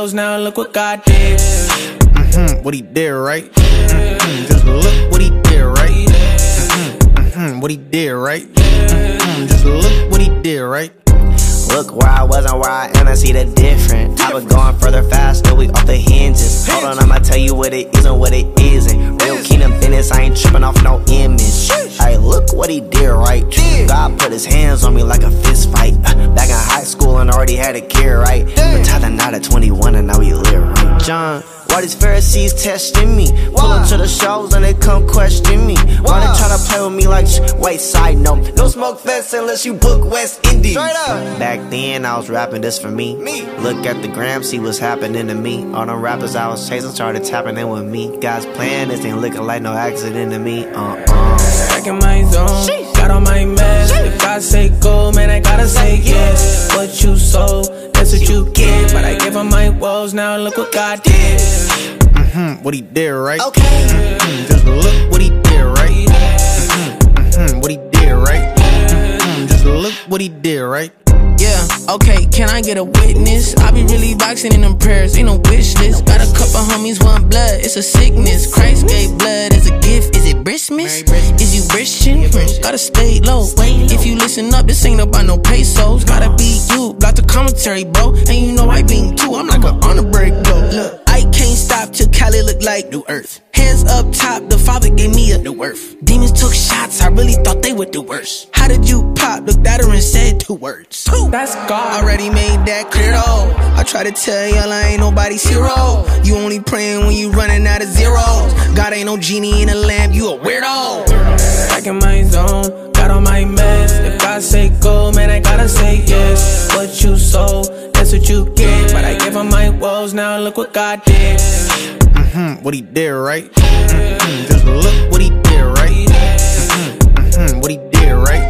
woes, now look what God did. What he did, right? Just look what he did, right? What he did, right? Just look what he did, right? Look where I was and where I am and see the difference. I was going further faster, we off the hinges. Hold on, I'ma tell you what it is and what it isn't. Real Kingdom business, I ain't tripping off no image. Hey, look what he did, right? God put his hands on me like a fist fight. Back in high school and already had a kid, right? Retired now at 21 and now we live, right? John, why these Pharisees testing me? Pull up to the shows and they come question me. Why they tryna play with me like wait, side note, no smoke fest unless you book West Indies. Back then I was rapping this for me. Look at the gram, see what's happening to me. All them rappers I was chasing started tapping in with me. God's plan, this ain't looking like no accident to me. Back in my zone, got on my mess. If I say go, man, I gotta say yes. What you sow, that's what you get. But I give him my woes, now look what God did. What he did, right? Okay. Just look what he did, right? What he did, right? Just look what he did, right? Yeah, okay, can I get a witness? I be really boxing in them prayers, ain't no wish list. Got a couple homies, one blood, it's a sickness. Christ gave blood as a gift, is it Christmas? Is you Christian? Gotta stay low. If you listen up, this ain't about no pesos. Gotta be you, got the commentary, bro. And you know I been too, I'm like an honor break, bro. Look, I can't stop till Cali look like New Earth. Hands up top, the Father gave me a new earth. Demons took shots, I really thought they would do worse. How did you pop? Looked at her and said 2 words. That's God. Already made that clear though. I try to tell y'all I ain't nobody's hero. You only praying when you running out of zeros. God ain't no genie in a lamp, you a weirdo. Back in my zone, got on my mess. If I say go, man, I gotta say yes. What you sow, that's what you get. But I give him my woes, now look what God did. What he did, right? Just look what he did, right? What he did, right?